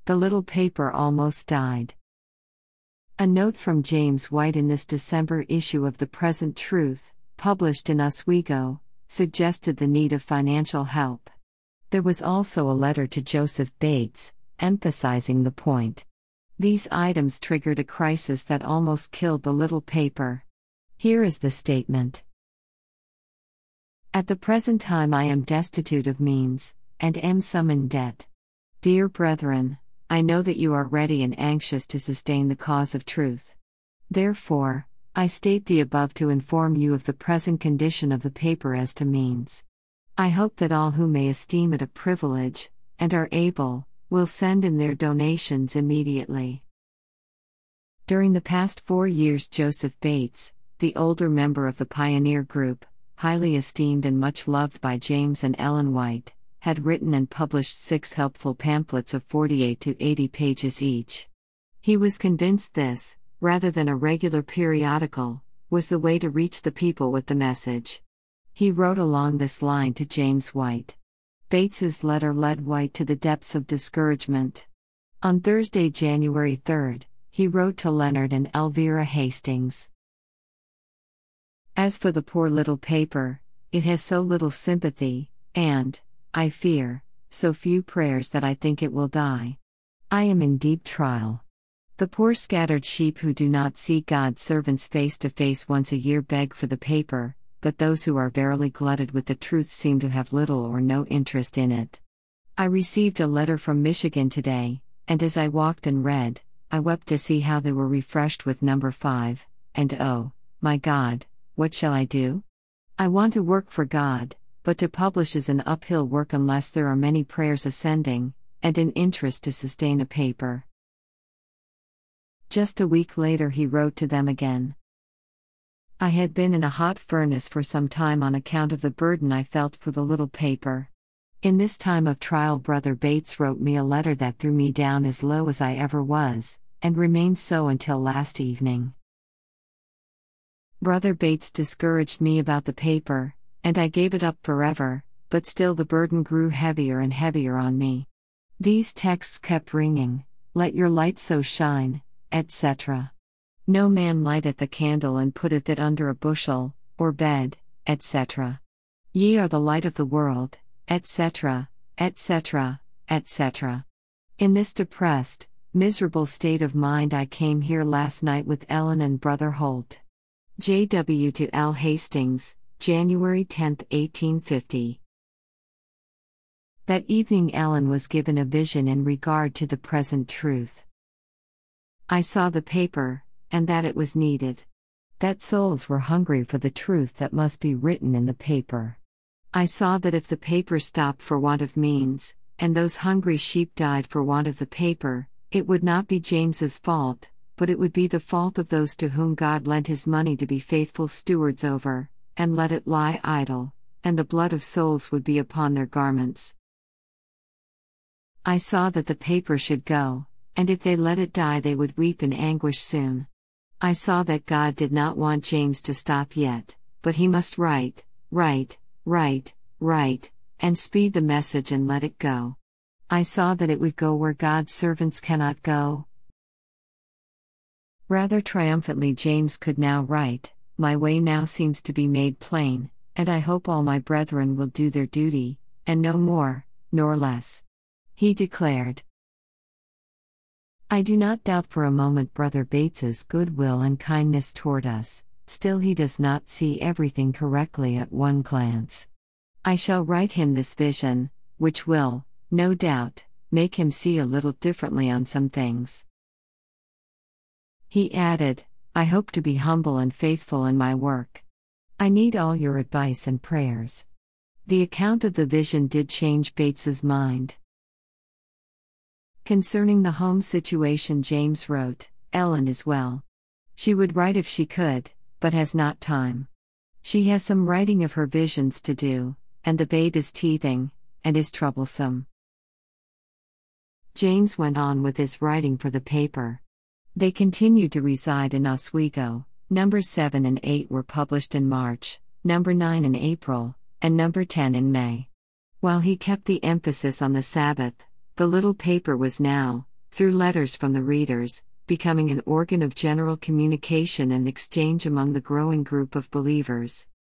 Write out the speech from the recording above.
The little paper almost died. A note from James White in this December issue of The Present Truth, published in Oswego, suggested the need of financial help. There was also a letter to Joseph Bates, emphasizing the point. These items triggered a crisis that almost killed the little paper. Here is the statement. At the present time I am destitute of means, and am some in debt. Dear brethren, I know that you are ready and anxious to sustain the cause of truth. Therefore, I state the above to inform you of the present condition of the paper as to means. I hope that all who may esteem it a privilege, and are able, will send in their donations immediately. During the past 4 years, Joseph Bates, the older member of the Pioneer Group, highly esteemed and much loved by James and Ellen White, had written and published 6 helpful pamphlets of 48 to 80 pages each. He was convinced this, rather than a regular periodical, was the way to reach the people with the message. He wrote along this line to James White. Bates's letter led White to the depths of discouragement. On Thursday, January 3, he wrote to Leonard and Elvira Hastings. As for the poor little paper, it has so little sympathy, and, I fear, so few prayers that I think it will die. I am in deep trial. The poor scattered sheep who do not see God's servants face to face once a year beg for the paper, but those who are verily glutted with the truth seem to have little or no interest in it. I received a letter from Michigan today, and as I walked and read, I wept to see how they were refreshed with number 5, and oh, my God, what shall I do? I want to work for God, but to publish is an uphill work unless there are many prayers ascending, and an interest to sustain a paper. Just a week later he wrote to them again. I had been in a hot furnace for some time on account of the burden I felt for the little paper. In this time of trial Brother Bates wrote me a letter that threw me down as low as I ever was, and remained so until last evening. Brother Bates discouraged me about the paper, and I gave it up forever, but still the burden grew heavier and heavier on me. These texts kept ringing, "Let your light so shine," etc. "No man lighteth a candle and putteth it under a bushel, or bed," etc. "Ye are the light of the world," etc., etc., etc. In this depressed, miserable state of mind I came here last night with Ellen and Brother Holt. J.W. to L. Hastings, January 10, 1850. That evening Ellen was given a vision in regard to the present truth. I saw the paper, and that it was needed. That souls were hungry for the truth that must be written in the paper. I saw that if the paper stopped for want of means, and those hungry sheep died for want of the paper, it would not be James's fault, but it would be the fault of those to whom God lent his money to be faithful stewards over, and let it lie idle, and the blood of souls would be upon their garments. I saw that the paper should go, and if they let it die they would weep in anguish soon. I saw that God did not want James to stop yet, but he must write, and speed the message and let it go. I saw that it would go where God's servants cannot go. Rather triumphantly James could now write, "My way now seems to be made plain, and I hope all my brethren will do their duty, and no more, nor less." He declared. I do not doubt for a moment Brother Bates's goodwill and kindness toward us, still he does not see everything correctly at one glance. I shall write him this vision, which will, no doubt, make him see a little differently on some things. He added, I hope to be humble and faithful in my work. I need all your advice and prayers. The account of the vision did change Bates's mind. Concerning the home situation James wrote, Ellen is well. She would write if she could, but has not time. She has some writing of her visions to do, and the babe is teething, and is troublesome. James went on with his writing for the paper. They continued to reside in Oswego. Numbers 7 and 8 were published in March, number 9 in April, and number 10 in May. While he kept the emphasis on the Sabbath, the little paper was now, through letters from the readers, becoming an organ of general communication and exchange among the growing group of believers.